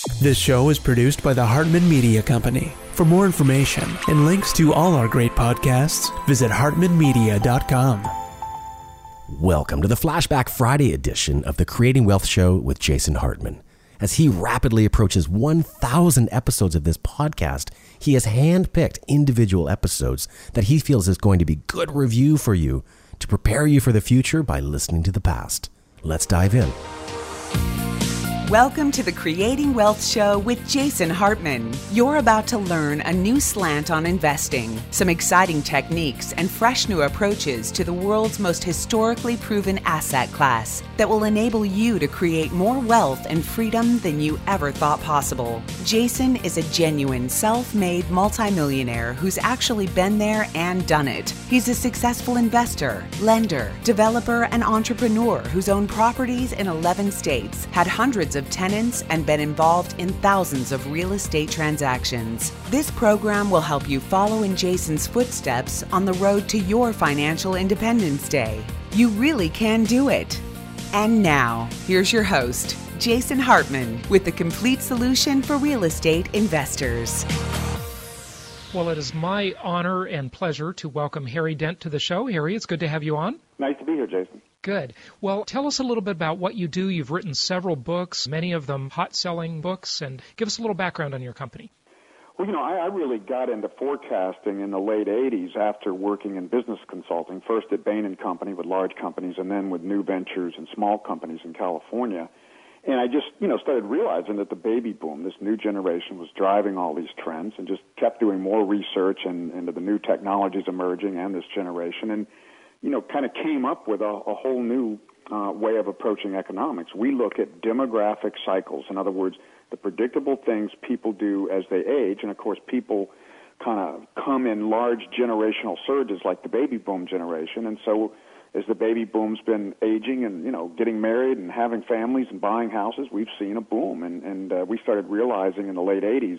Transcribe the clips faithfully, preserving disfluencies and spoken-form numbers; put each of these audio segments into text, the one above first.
This show is produced by the Hartman Media Company. For more information and links to all our great podcasts, visit hartman media dot com. Welcome to the Flashback Friday edition of the Creating Wealth Show with Jason Hartman. As he rapidly approaches one thousand episodes of this podcast, he has handpicked individual episodes that he feels is going to be good review for you to prepare you for the future by listening to the past. Let's dive in. Welcome to the Creating Wealth Show with Jason Hartman. You're about to learn a new slant on investing, some exciting techniques, and fresh new approaches to the world's most historically proven asset class that will enable you to create more wealth and freedom than you ever thought possible. Jason is a genuine self-made multimillionaire who's actually been there and done it. He's a successful investor, lender, developer, and entrepreneur who's owned properties in eleven states, had hundreds of tenants, and been involved in thousands of real estate transactions. This program will help you follow in Jason's footsteps on the road to your financial independence day. You really can do it. And now, here's your host, Jason Hartman, with the complete solution for real estate investors. Well, it is my honor and pleasure to welcome Harry Dent to the show. Harry, it's good to have you on. Nice to be here, Jason. Good. Well, tell us a little bit about what you do. You've written several books, many of them hot-selling books, and give us a little background on your company. Well, you know, I, I really got into forecasting in the late eighties after working in business consulting, first at Bain and Company with large companies and then with new ventures and small companies in California. And I just, you know, started realizing that the baby boom, this new generation, was driving all these trends, and just kept doing more research and, into the new technologies emerging and this generation. And you know, kind of came up with a, a whole new uh, way of approaching economics. We look at demographic cycles. In other words, the predictable things people do as they age. And, of course, people kind of come in large generational surges like the baby boom generation. And so as the baby boom's been aging and, you know, getting married and having families and buying houses, we've seen a boom. And, and uh, we started realizing in the late eighties,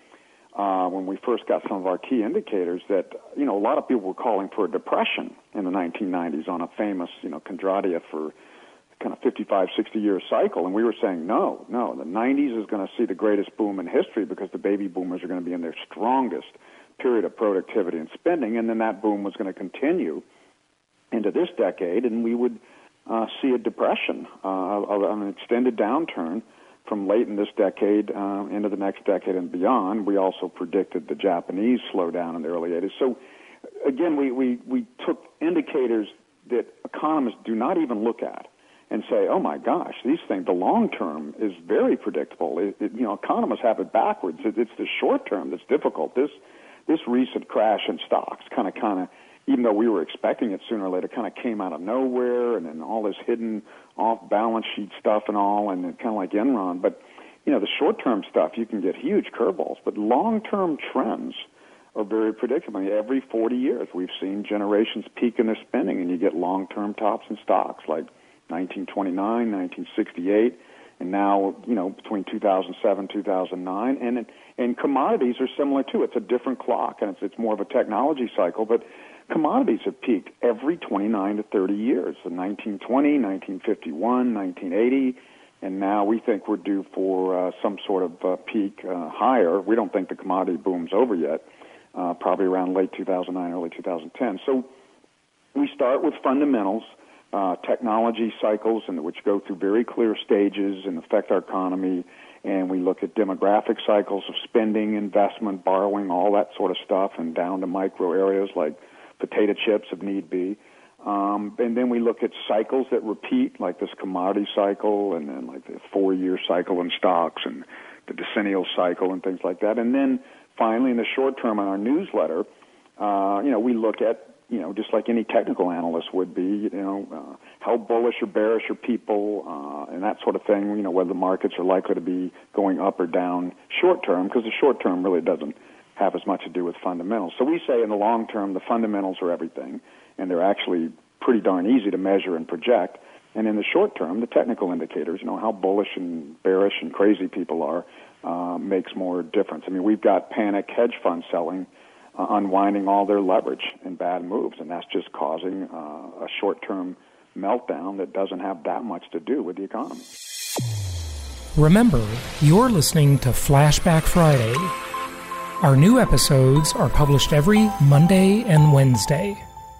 Uh, when we first got some of our key indicators, that, you know, a lot of people were calling for a depression in the nineteen nineties on a famous, you know, Kondratiev for kind of fifty-five, sixty-year cycle. And we were saying, no, no, the nineties is going to see the greatest boom in history because the baby boomers are going to be in their strongest period of productivity and spending, and then that boom was going to continue into this decade, and we would uh, see a depression, uh, an extended downturn from late in this decade uh, into the next decade and beyond. We also predicted the Japanese slowdown in the early eighties. So, again, we, we, we took indicators that economists do not even look at and say, oh, my gosh, these things, the long term is very predictable. It, it, you know, economists have it backwards. It, it's the short term that's difficult. This this recent crash in stocks kind of, kind of, even though we were expecting it sooner or later, kind of came out of nowhere, and then all this hidden off-balance sheet stuff and all, and kind of like Enron. But, you know, the short-term stuff, you can get huge curveballs, but long-term trends are very predictable. I mean, every forty years, we've seen generations peak in their spending, and you get long-term tops in stocks like nineteen twenty-nine, nineteen sixty-eight, and now, you know, between two thousand seven, two thousand nine. And, and commodities are similar, too. It's a different clock, and it's, it's more of a technology cycle, but commodities have peaked every twenty-nine to thirty years, in nineteen twenty, nineteen fifty-one, nineteen eighty, and now we think we're due for uh, some sort of uh, peak uh, higher. We don't think the commodity boom's over yet, uh, probably around late two thousand nine, early two thousand ten. So we start with fundamentals, uh, technology cycles, and which go through very clear stages and affect our economy, and we look at demographic cycles of spending, investment, borrowing, all that sort of stuff, and down to micro areas like potato chips if need be. Um, and then we look at cycles that repeat, like this commodity cycle, and then like the four-year cycle in stocks, and the decennial cycle and things like that. And then finally, in the short term on our newsletter, uh, you know, we look at, you know, just like any technical analyst would be, you know, uh, how bullish or bearish are people, uh, and that sort of thing, you know, whether the markets are likely to be going up or down short term, because the short term really doesn't have as much to do with fundamentals. So we say in the long term, the fundamentals are everything, and they're actually pretty darn easy to measure and project. And in the short term, the technical indicators, you know, how bullish and bearish and crazy people are, uh, makes more difference. I mean, we've got panic hedge fund selling, uh, unwinding all their leverage in bad moves, and that's just causing uh, a short-term meltdown that doesn't have that much to do with the economy. Remember, you're listening to Flashback Friday. Our new episodes are published every Monday and Wednesday.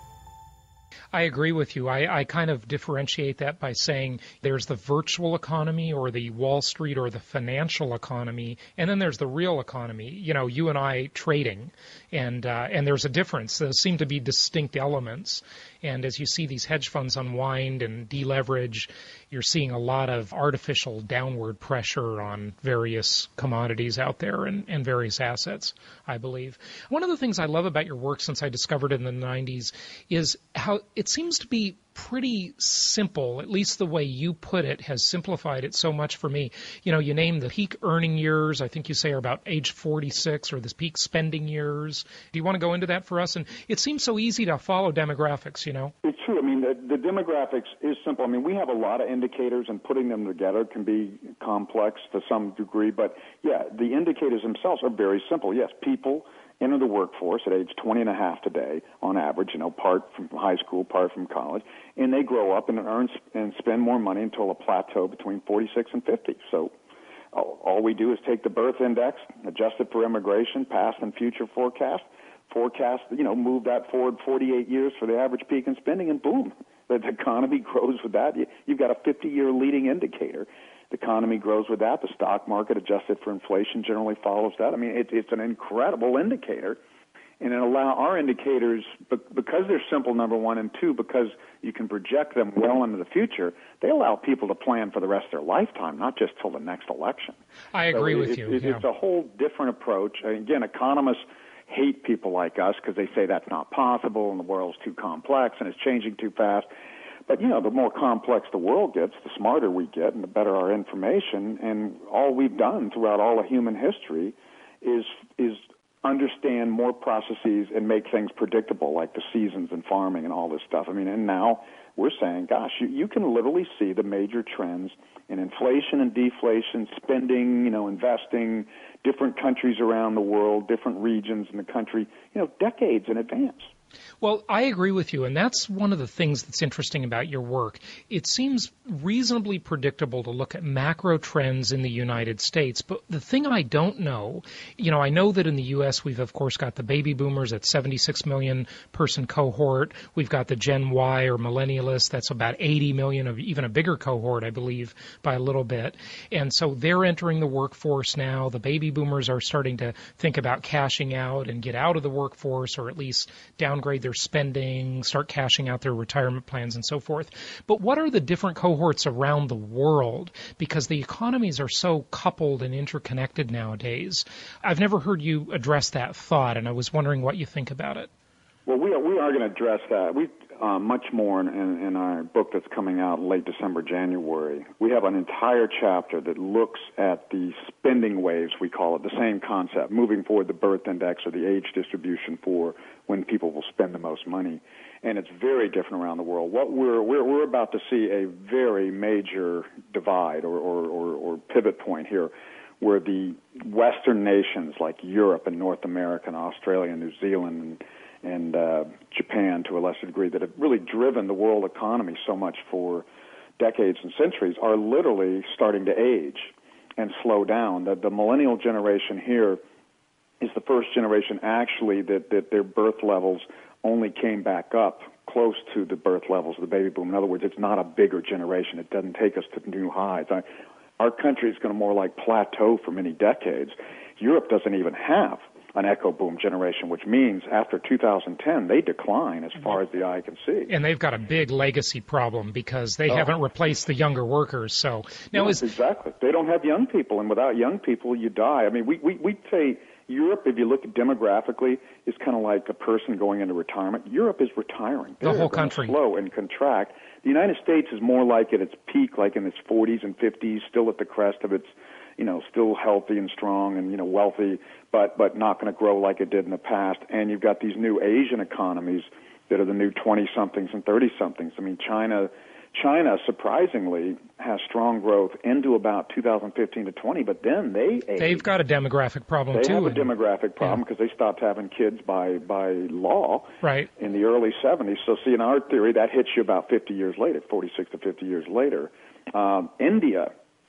I agree with you. I, I kind of differentiate that by saying there's the virtual economy or the Wall Street or the financial economy, and then there's the real economy, you know, you and I trading. And uh, and there's a difference. Those seem to be distinct elements. And as you see these hedge funds unwind and deleverage, you're seeing a lot of artificial downward pressure on various commodities out there and, and various assets, I believe. One of the things I love about your work since I discovered it in the nineties is how it seems to be pretty simple, at least the way you put it has simplified it so much for me. You know, you name the peak earning years, I think you say are about age forty-six, or the peak spending years. Do you want to go into that for us? And it seems so easy to follow demographics, you know? It's true. I mean, the, the demographics is simple. I mean, we have a lot of indicators, and putting them together can be complex to some degree. But, yeah, the indicators themselves are very simple. Yes, people enter the workforce at age twenty and a half today, on average, you know, part from high school, part from college, and they grow up and earn and spend more money until a plateau between forty-six and fifty. So all, all we do is take the birth index, adjust it for immigration, past and future forecast, forecast, you know, move that forward forty-eight years for the average peak in spending, and boom, the economy grows with that. You've got a fifty-year leading indicator. The economy grows with that. The stock market, adjusted for inflation, generally follows that. I mean, it, it's an incredible indicator. And it allow our indicators, because they're simple, number one, and two, because you can project them well into the future, they allow people to plan for the rest of their lifetime, not just till the next election. I agree so with it, you. It, yeah. It's a whole different approach. Again, economists hate people like us because they say that's not possible and the world's too complex and it's changing too fast. But, you know, the more complex the world gets, the smarter we get and the better our information. And all we've done throughout all of human history is is understand more processes and make things predictable, like the seasons and farming and all this stuff. I mean, and now we're saying, gosh, you, you can literally see the major trends in inflation and deflation, spending, you know, investing, different countries around the world, different regions in the country, you know, decades in advance. Well, I agree with you, and that's one of the things that's interesting about your work. It seems reasonably predictable to look at macro trends in the United States, but the thing I don't know, you know, I know that in the U S we've, of course, got the baby boomers at seventy-six million person cohort. We've got the Gen Y or millennialists, that's about eighty million, of even a bigger cohort, I believe, by a little bit. And so they're entering the workforce now. The baby boomers are starting to think about cashing out and get out of the workforce, or at least downgrade their spending, start cashing out their retirement plans and so forth. But what are the different cohorts around the world? Because the economies are so coupled and interconnected nowadays. I've never heard you address that thought, and I was wondering what you think about it. Well, we are, we are going to address that. We uh, much more in, in, in our book that's coming out in late December, January. We have an entire chapter that looks at the spending waves, we call it, the same concept, moving forward the birth index or the age distribution for when people will spend the most money. And it's very different around the world. What we're we're, we're about to see a very major divide or, or, or, or pivot point here, where the Western nations like Europe and North America and Australia and New Zealand and and uh, Japan, to a lesser degree, that have really driven the world economy so much for decades and centuries, are literally starting to age and slow down. The, the millennial generation here is the first generation actually that, that their birth levels only came back up close to the birth levels of the baby boom. In other words, it's not a bigger generation. It doesn't take us to new highs. I, our country is going to more like plateau for many decades. Europe doesn't even have an echo boom generation, which means after two thousand ten, they decline as far as the eye can see. And they've got a big legacy problem because they oh. haven't replaced the younger workers. So now yes, is exactly. They don't have young people, and without young people, you die. I mean, we we we say Europe, if you look at demographically, is kind of like a person going into retirement. Europe is retiring. The They're whole country. Slow and contract. The United States is more like at its peak, like in its forties and fifties, still at the crest of its, you know, still healthy and strong and, you know, wealthy, but but not going to grow like it did in the past. And you've got these new Asian economies that are the new twenty-somethings and thirty-somethings. I mean, China, China surprisingly has strong growth into about two thousand fifteen to twenty, but then they age. They've got a demographic problem they too. They have a demographic problem because yeah. they stopped having kids by by law right. in the early seventies. So, see, in our theory, that hits you about fifty years later, forty-six to fifty years later. Um, India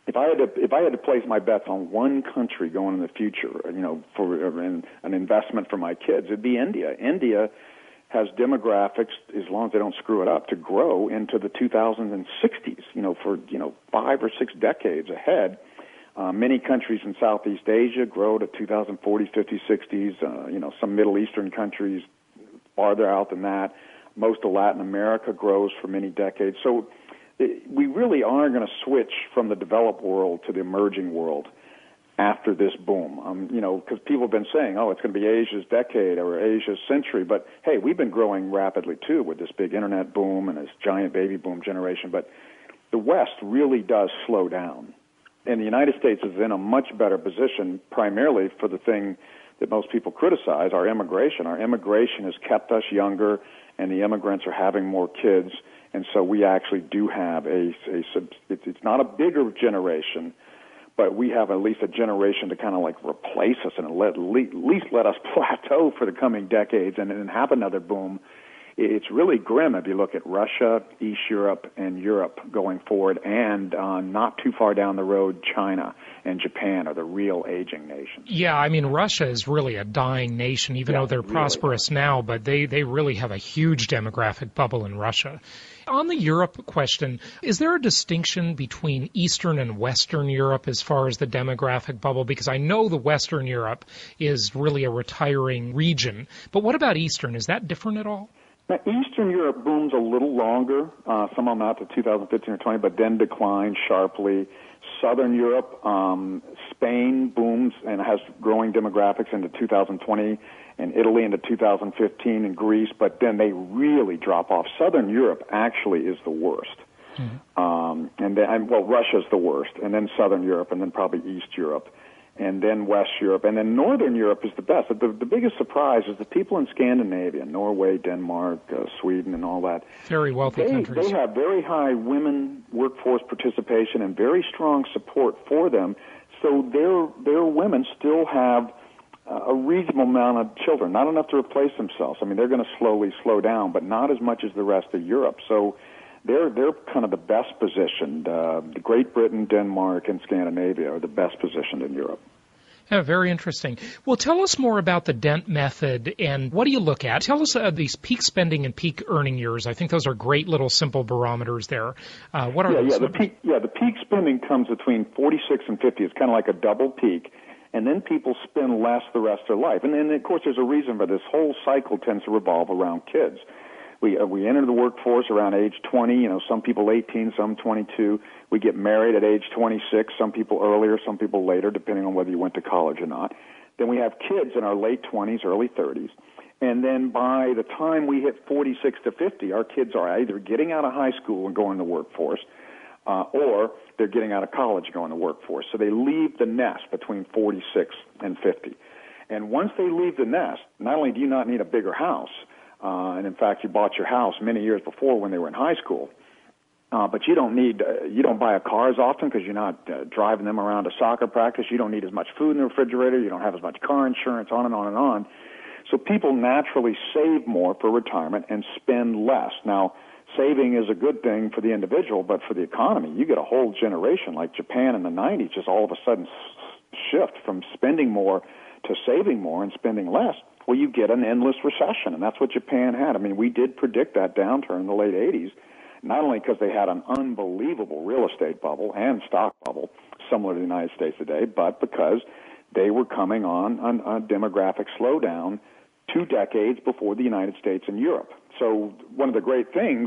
if I had to if I had to place my bets on one country going in the future, you know, for an, an investment for my kids, it'd be India. India has demographics, as long as they don't screw it up, to grow into the two thousand sixties, you know, for, you know, five or six decades ahead. Uh, many countries in Southeast Asia grow to two thousand forties, fifties, sixties, uh, you know, some Middle Eastern countries farther out than that. Most of Latin America grows for many decades. So it, we really are going to switch from the developed world to the emerging world after this boom. Um, you know, because people have been saying, oh, it's going to be Asia's decade or Asia's century. But, hey, we've been growing rapidly, too, with this big internet boom and this giant baby boom generation. But the West really does slow down. And the United States is in a much better position, primarily for the thing that most people criticize, our immigration. Our immigration has kept us younger, and the immigrants are having more kids. And so we actually do have a, a it's not a bigger generation, but we have at least a generation to kind of like replace us and let, at least let us plateau for the coming decades and then have another boom. It's really grim if you look at Russia, East Europe, and Europe going forward, and uh, not too far down the road, China and Japan are the real aging nations. Yeah, I mean, Russia is really a dying nation, even yeah, though they're really. prosperous now, but they, they really have a huge demographic bubble in Russia. On the Europe question, is there a distinction between Eastern and Western Europe as far as the demographic bubble? Because I know the Western Europe is really a retiring region, but what about Eastern? Is that different at all? Now, Eastern Europe booms a little longer, uh, some of them out to two thousand fifteen or twenty, but then declines sharply. Southern Europe, um, Spain booms and has growing demographics into two thousand twenty, and Italy into two thousand fifteen, and Greece, but then they really drop off. Southern Europe actually is the worst. Mm-hmm. Um, and then, and, well, Russia's the worst, and then Southern Europe, and then probably East Europe, and then West Europe, and then Northern Europe is the best. The, the biggest surprise is the people in Scandinavia, Norway, Denmark, uh, Sweden, and all that. Very wealthy they, countries. They have very high women workforce participation and very strong support for them, so their, their women still have uh, a reasonable amount of children, not enough to replace themselves. I mean, they're going to slowly slow down, but not as much as the rest of Europe. So they're they're kind of the best positioned. Uh, Great Britain, Denmark, and Scandinavia are the best positioned in Europe. Yeah, very interesting. Well, tell us more about the Dent method and what do you look at? Tell us uh, these peak spending and peak earning years. I think those are great little simple barometers there. Uh, what are yeah, those? Yeah, the peak, yeah, the peak spending comes between forty-six and fifty. It's kind of like a double peak. And then people spend less the rest of their life. And then, of course, there's a reason for this. Whole cycle tends to revolve around kids. We uh, we enter the workforce around age twenty, you know, some people eighteen, some twenty-two. We get married at age twenty-six, some people earlier, some people later, depending on whether you went to college or not. Then we have kids in our late twenties, early thirties. And then by the time we hit forty-six to fifty, our kids are either getting out of high school and going to the workforce, uh, or they're getting out of college and going to the workforce. So they leave the nest between forty-six and fifty. And once they leave the nest, not only do you not need a bigger house, Uh, and in fact, you bought your house many years before when they were in high school. Uh, but you don't need, uh, you don't buy a car as often because you're not uh, driving them around to soccer practice. You don't need as much food in the refrigerator. You don't have as much car insurance, on and on and on. So people naturally save more for retirement and spend less. Now, saving is a good thing for the individual, but for the economy, you get a whole generation like Japan in the nineties just all of a sudden s- shift from spending more to saving more and spending less. Well, you get an endless recession, and that's what Japan had. I mean, we did predict that downturn in the late eighties, not only because they had an unbelievable real estate bubble and stock bubble, similar to the United States today, but because they were coming on a, a demographic slowdown two decades before the United States and Europe. So one of the great things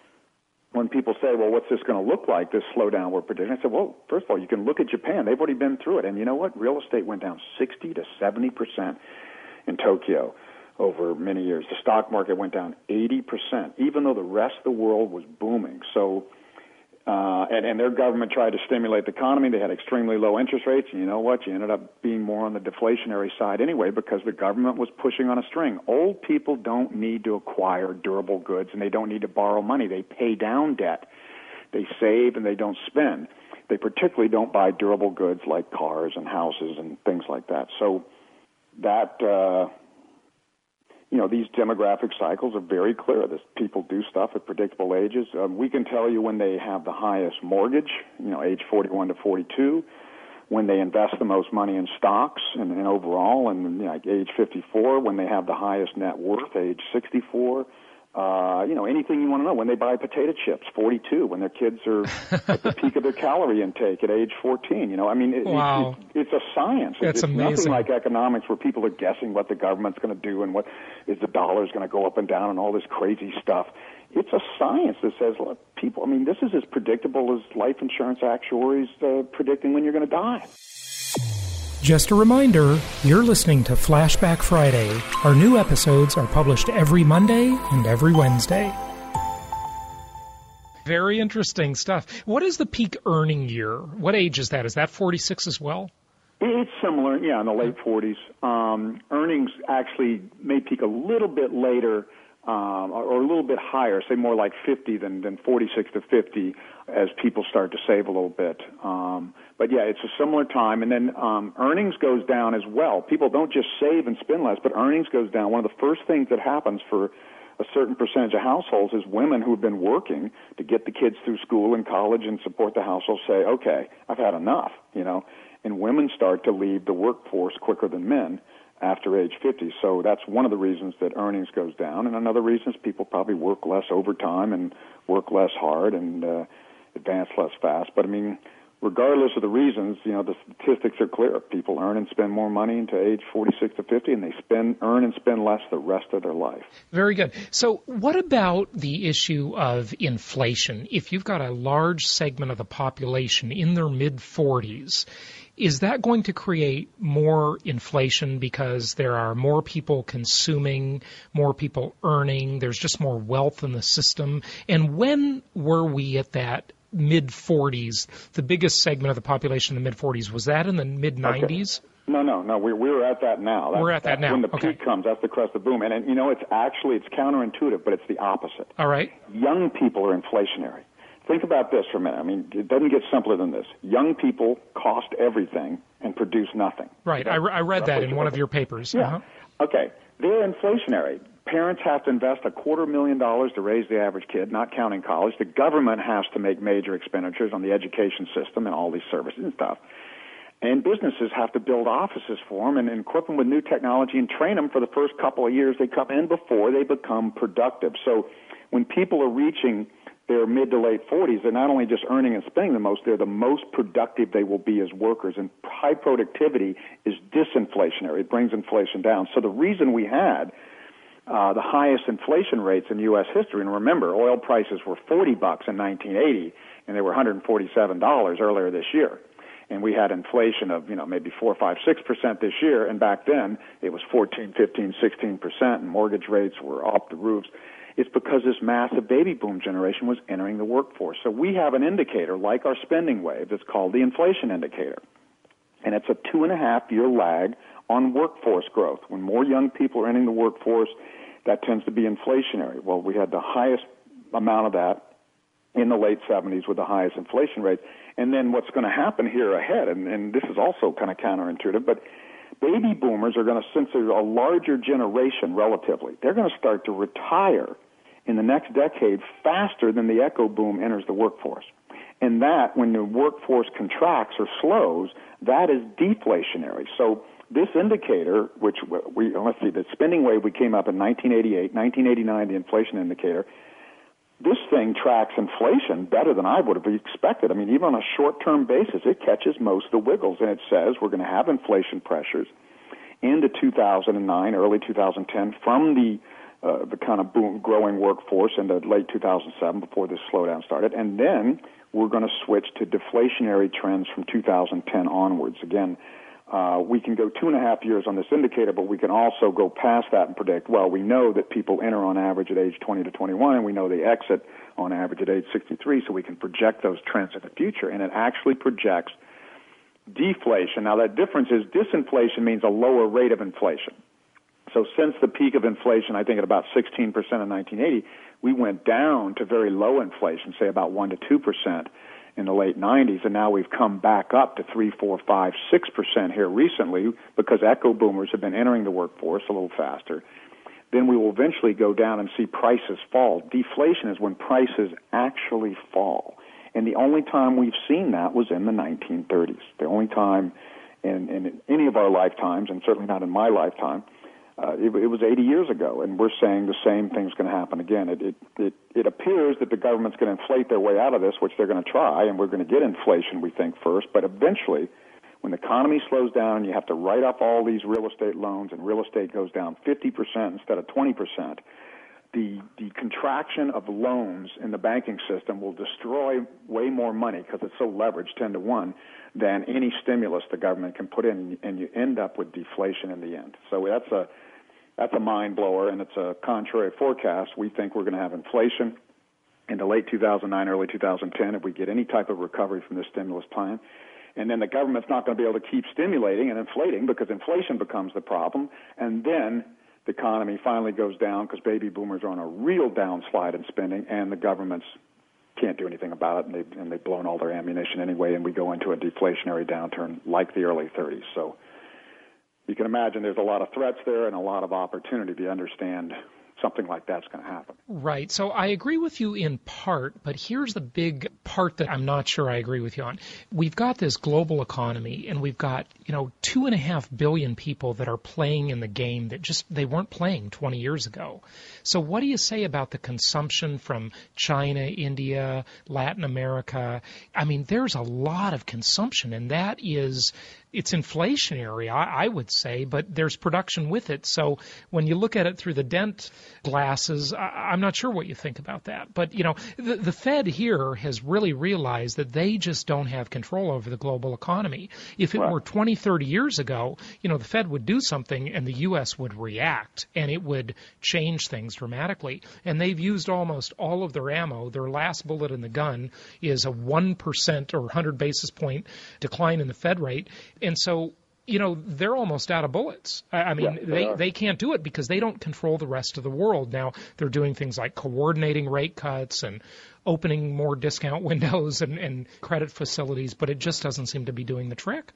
when people say, well, what's this going to look like, this slowdown we're predicting? I said, well, first of all, you can look at Japan. They've already been through it. And you know what? Real estate went down sixty to seventy percent. In Tokyo over many years. The stock market went down eighty percent, even though the rest of the world was booming. So, uh, and, and their government tried to stimulate the economy. They had extremely low interest rates, and you know what? You ended up being more on the deflationary side anyway because the government was pushing on a string. Old people don't need to acquire durable goods, and they don't need to borrow money. They pay down debt. They save, and they don't spend. They particularly don't buy durable goods like cars and houses and things like that. So, That uh, you know, these demographic cycles are very clear. This, people do stuff at predictable ages. Um, we can tell you when they have the highest mortgage, you know, age forty-one to forty-two, when they invest the most money in stocks and, and overall, and you know, like age fifty-four, when they have the highest net worth, age sixty-four. Uh, you know, anything you want to know. When they buy potato chips, forty-two. When their kids are at the peak of their calorie intake at age fourteen. You know, I mean, it, wow. it, it's a science. That's it's amazing. Nothing like economics where people are guessing what the government's going to do and what is the dollar's going to go up and down and all this crazy stuff. It's a science that says, look, people, I mean, this is as predictable as life insurance actuaries uh, predicting when you're going to die. Just a reminder, you're listening to Flashback Friday. Our new episodes are published every Monday and every Wednesday. Very interesting stuff. What is the peak earning year? What age is that? Is that forty-six as well? It's similar, yeah, in the late forties. Um, earnings actually may peak a little bit later um, or, or a little bit higher, say more like fifty than, than forty-six to fifty as people start to save a little bit. Um, but, yeah, it's a similar time. And then um, earnings goes down as well. People don't just save and spend less, but earnings goes down. One of the first things that happens for a certain percentage of households is women who have been working to get the kids through school and college and support the household say, okay, I've had enough, you know. And women start to leave the workforce quicker than men after age fifty. So that's one of the reasons that earnings goes down. And another reason is people probably work less overtime and work less hard and uh, advance less fast. But, I mean, regardless of the reasons, you know, the statistics are clear. People earn and spend more money into age forty-six to fifty, and they spend, earn and spend less the rest of their life. Very good. So what about the issue of inflation? If you've got a large segment of the population in their mid-forties, is that going to create more inflation because there are more people consuming, more people earning, there's just more wealth in the system? And when were we at that mid-forties, the biggest segment of the population in the mid-forties? Was that in the mid-nineties? Okay. No, no, no. We're, we're at that now. That's, we're at that that's now. When the okay. peak comes, that's the crest of boom. And, and, you know, it's actually, it's counterintuitive, but it's the opposite. All right. Young people are inflationary. Think about this for a minute. I mean, it doesn't get simpler than this. Young people cost everything and produce nothing. Right. I, I read that in one of your papers. Yeah. Uh-huh. Okay. They're inflationary. Parents have to invest a quarter million dollars to raise the average kid, not counting college. The government has to make major expenditures on the education system and all these services and stuff. And businesses have to build offices for them and, and equip them with new technology and train them for the first couple of years they come in before they become productive. So when people are reaching their mid to late forties, they're not only just earning and spending the most, they're the most productive they will be as workers. And high productivity is disinflationary. It brings inflation down. So the reason we had uh, the highest inflation rates in U S history, and remember, oil prices were forty bucks in nineteen eighty, and they were one hundred forty-seven dollars earlier this year. And we had inflation of, you know, maybe four, five, six percent this year, and back then it was fourteen, fifteen, sixteen percent, and mortgage rates were off the roofs. It's because this massive baby boom generation was entering the workforce. So we have an indicator like our spending wave that's called the inflation indicator. And it's a two and a half year lag on workforce growth. When more young people are entering the workforce, that tends to be inflationary. Well, we had the highest amount of that in the late seventies with the highest inflation rates. And then what's going to happen here ahead, and, and this is also kind of counterintuitive, but baby boomers are going to, since they're a larger generation relatively, they're going to start to retire in the next decade faster than the echo boom enters the workforce. And that, when the workforce contracts or slows, that is deflationary. So this indicator, which we, let's see, the spending wave we came up in nineteen eighty-eight, nineteen eighty-nine, the inflation indicator, this thing tracks inflation better than I would have expected. I mean, even on a short-term basis, it catches most of the wiggles, and it says we're going to have inflation pressures into two thousand nine, early two thousand ten, from the Uh, the kind of boom, growing workforce into late two thousand seven before this slowdown started. And then we're going to switch to deflationary trends from two thousand ten onwards. Again, uh, we can go two and a half years on this indicator, but we can also go past that and predict, well, we know that people enter on average at age twenty to twenty-one, and we know they exit on average at age sixty-three, so we can project those trends in the future. And it actually projects deflation. Now, that difference is disinflation means a lower rate of inflation. So since the peak of inflation, I think at about sixteen percent in nineteen eighty, we went down to very low inflation, say about one to two percent in the late nineties, and now we've come back up to three, four, five, six percent here recently because echo boomers have been entering the workforce a little faster. then we will eventually go down and see prices fall. Deflation is when prices actually fall. And the only time we've seen that was in the nineteen thirties. The only time in, in any of our lifetimes, and certainly not in my lifetime, uh, it, it was eighty years ago. And we're saying the same thing's going to happen again. It, it, it, it appears that the government's going to inflate their way out of this, which they're going to try, and we're going to get inflation, we think, first. But eventually, when the economy slows down and you have to write off all these real estate loans and real estate goes down fifty percent instead of twenty percent, the, the contraction of loans in the banking system will destroy way more money because it's so leveraged ten to one than any stimulus the government can put in, and you end up with deflation in the end. So that's a, that's a mind blower, and it's a contrary forecast. We think we're going to have inflation in the late two thousand nine, early two thousand ten if we get any type of recovery from this stimulus plan. And then the government's not going to be able to keep stimulating and inflating because inflation becomes the problem. And then the economy finally goes down because baby boomers are on a real downslide in spending, and the governments can't do anything about it, and, they, and they've blown all their ammunition anyway, and we go into a deflationary downturn like the early thirties. So you can imagine there's a lot of threats there and a lot of opportunity to understand something like that's going to happen. Right. So I agree with you in part, but here's the big part that I'm not sure I agree with you on. We've got this global economy, and we've got, you know, two and a half billion people that are playing in the game that just, they weren't playing twenty years ago. So what do you say about the consumption from China, India, Latin America? I mean, there's a lot of consumption, and that is, it's inflationary, I, I would say, but there's production with it. So when you look at it through the Dent glasses, I, I'm not sure what you think about that. But, you know, the, the Fed here has really realized that they just don't have control over the global economy. If it Right. were twenty, thirty years ago, you know, the Fed would do something and the U S would react, and it would change things dramatically. And they've used almost all of their ammo. Their last bullet in the gun is a one percent or one hundred basis point decline in the Fed rate. And so, you know, they're almost out of bullets. I, I mean, Yeah, they they, are. they can't do it because they don't control the rest of the world. Now, they're doing things like coordinating rate cuts and opening more discount windows and, and credit facilities, but it just doesn't seem to be doing the trick.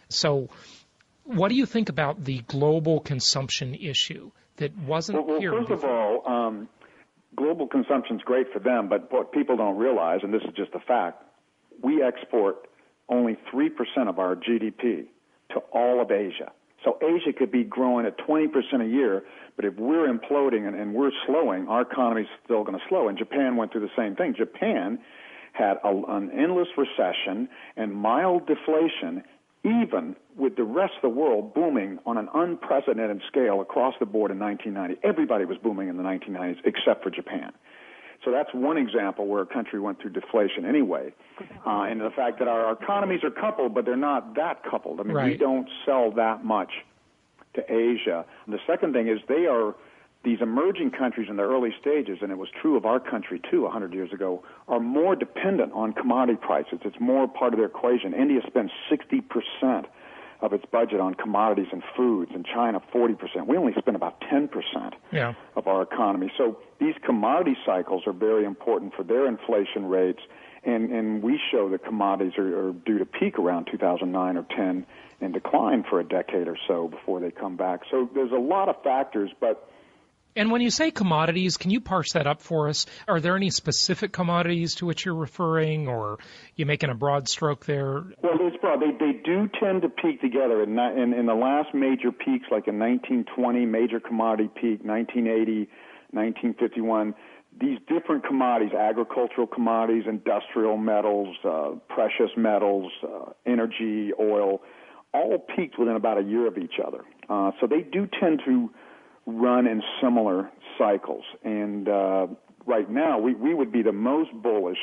So what do you think about the global consumption issue that wasn't Well, well here first before? of all, um, global consumption's great for them, but what people don't realize, and this is just a fact, we export only three percent of our G D P to all of Asia. So Asia could be growing at twenty percent a year, but if we're imploding and, and we're slowing, our economy's still going to slow. And Japan went through the same thing. Japan had a, an endless recession and mild deflation, even with the rest of the world booming on an unprecedented scale across the board in nineteen ninety. Everybody was booming in the nineteen nineties except for Japan. So that's one example where a country went through deflation anyway. Uh, and the fact that our, our economies are coupled, but they're not that coupled. I mean, Right. we don't sell that much to Asia. And the second thing is they are, these emerging countries in their early stages, and it was true of our country too one hundred years ago, are more dependent on commodity prices. It's more part of their equation. India spends sixty percent of its budget on commodities and foods, and China forty percent. We only spend about ten percent Yeah. of our economy. So these commodity cycles are very important for their inflation rates, and, and we show that commodities are, are due to peak around two thousand nine or ten and decline for a decade or so before they come back. So there's a lot of factors, but And when you say commodities, can you parse that up for us? Are there any specific commodities to which you're referring, or you making a broad stroke there? Well, it's broad. They, they do tend to peak together. In, in, in the last major peaks, like in nineteen twenty, major commodity peak, nineteen eighty, nineteen fifty-one, these different commodities, agricultural commodities, industrial metals, uh, precious metals, uh, energy, oil, all peaked within about a year of each other. Uh, so they do tend to run in similar cycles. And uh, right now, we, we would be the most bullish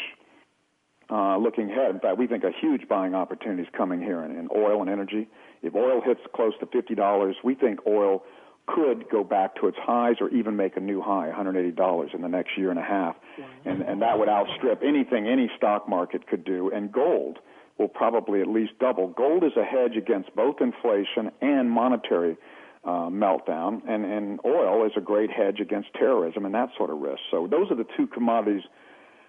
uh, looking ahead. In fact, we think a huge buying opportunity is coming here in, in oil and energy. If oil hits close to fifty dollars, we think oil could go back to its highs or even make a new high, one hundred eighty dollars in the next year and a half. And, and that would outstrip anything any stock market could do. And gold will probably at least double. Gold is a hedge against both inflation and monetary uh, meltdown, and, and oil is a great hedge against terrorism and that sort of risk. So those are the two commodities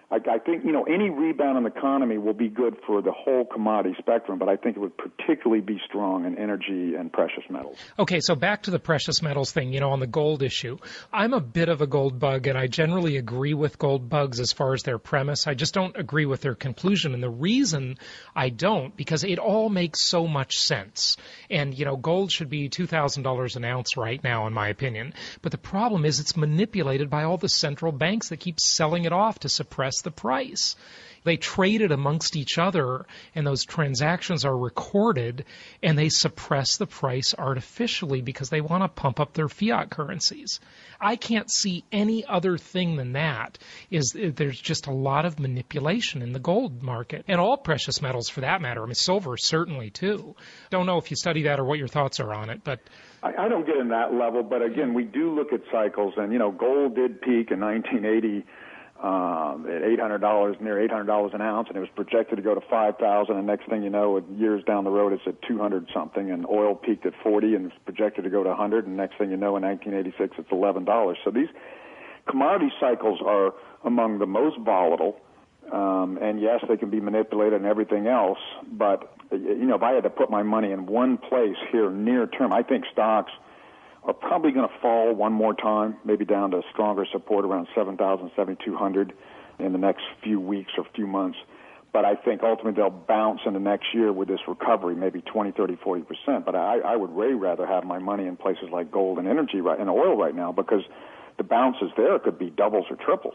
I, I think, you know, any rebound in the economy will be good for the whole commodity spectrum, but I think it would particularly be strong in energy and precious metals. Okay, so back to the precious metals thing, you know, on the gold issue. I'm a bit of a gold bug, and I generally agree with gold bugs as far as their premise. I just don't agree with their conclusion, and the reason I don't, because it all makes so much sense. And, you know, gold should be two thousand dollars an ounce right now, in my opinion. But the problem is it's manipulated by all the central banks that keep selling it off to suppress the price. They trade it amongst each other, and those transactions are recorded, and they suppress the price artificially because they want to pump up their fiat currencies. I can't see any other thing than that. Is there's just a lot of manipulation in the gold market, and all precious metals for that matter. I mean, silver certainly too. Don't know if you study that or what your thoughts are on it, but I, I don't get in that level. But again, we do look at cycles, and you know, gold did peak in nineteen eighty. Um, at eight hundred dollars, near eight hundred dollars an ounce, and it was projected to go to five thousand dollars, and next thing you know, years down the road, it's at two hundred something, and oil peaked at forty and it's projected to go to one hundred, and next thing you know, in nineteen eighty-six, it's eleven dollars. So these commodity cycles are among the most volatile, um, and yes, they can be manipulated and everything else, but, you know, if I had to put my money in one place here near term, I think stocks are probably going to fall one more time, maybe down to stronger support around seven thousand, seventy-two hundred in the next few weeks or few months. But I think ultimately they'll bounce into next year with this recovery, maybe twenty, thirty, forty percent. But I, I would way rather have my money in places like gold and energy right, and oil right now, because the bounces there could be doubles or triples.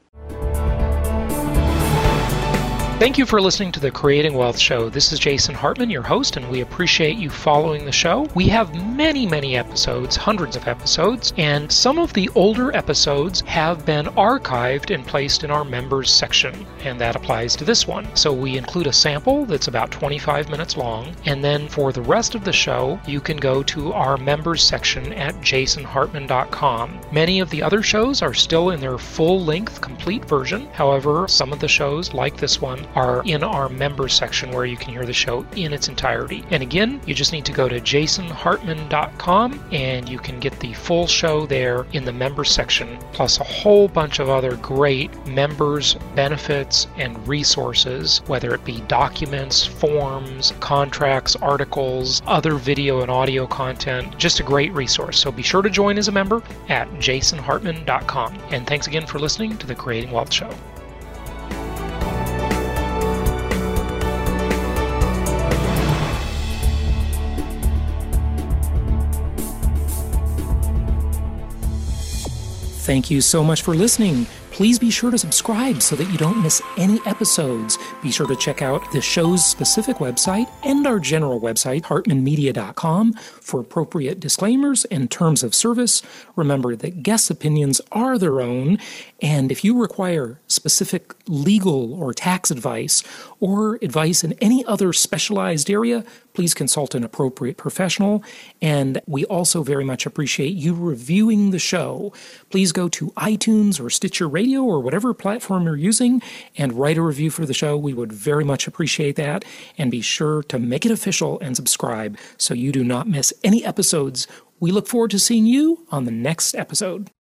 Thank you for listening to the Creating Wealth Show. This is Jason Hartman, your host, and we appreciate you following the show. We have many, many episodes, hundreds of episodes, and some of the older episodes have been archived and placed in our members section, and that applies to this one. So we include a sample that's about twenty-five minutes long, and then for the rest of the show, you can go to our members section at jason hartman dot com. Many of the other shows are still in their full-length, complete version. However, some of the shows, like this one, are in our members section where you can hear the show in its entirety. And again, you just need to go to jason hartman dot com and you can get the full show there in the members section, plus a whole bunch of other great members benefits and resources, whether it be documents, forms, contracts, articles, other video and audio content. Just a great resource. So be sure to join as a member at jason hartman dot com. And thanks again for listening to the Creating Wealth Show. Thank you so much for listening. Please be sure to subscribe so that you don't miss any episodes. Be sure to check out the show's specific website and our general website, hartman media dot com, for appropriate disclaimers and terms of service. Remember that guests' opinions are their own, and if you require specific legal or tax advice or advice in any other specialized area, please consult an appropriate professional. And we also very much appreciate you reviewing the show. Please go to iTunes or Stitcher Radio or whatever platform you're using and write a review for the show. We would very much appreciate that. And be sure to make it official and subscribe so you do not miss any episodes. We look forward to seeing you on the next episode.